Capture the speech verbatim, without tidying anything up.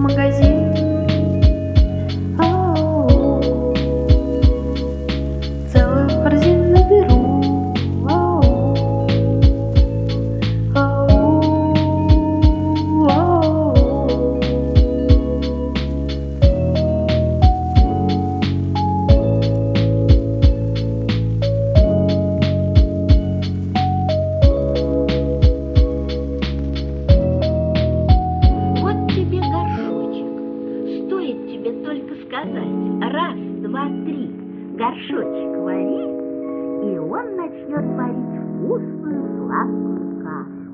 магазин. Ау, целую корзину беру. Ау, ау, ау. Вот тебе горшочек. Стоит тебе только сказать: раз, два, три, горшочек вари, и он начнет варить вкусную сладкую кашу.